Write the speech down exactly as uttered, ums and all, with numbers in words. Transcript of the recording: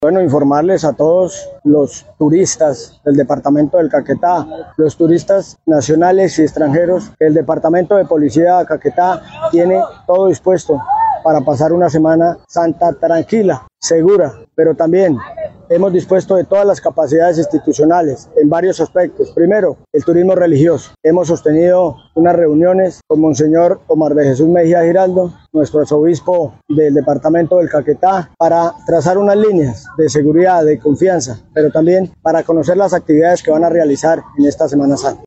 Bueno, informarles a todos los turistas del departamento del Caquetá, los turistas nacionales y extranjeros, que el departamento de policía de Caquetá tiene todo dispuesto para pasar una Semana Santa tranquila, segura, pero también hemos dispuesto de todas las capacidades institucionales en varios aspectos. Primero, el turismo religioso. Hemos sostenido unas reuniones con Monseñor Omar de Jesús Mejía Giraldo, nuestro arzobispo del departamento del Caquetá, para trazar unas líneas de seguridad, de confianza, pero también para conocer las actividades que van a realizar en esta Semana Santa.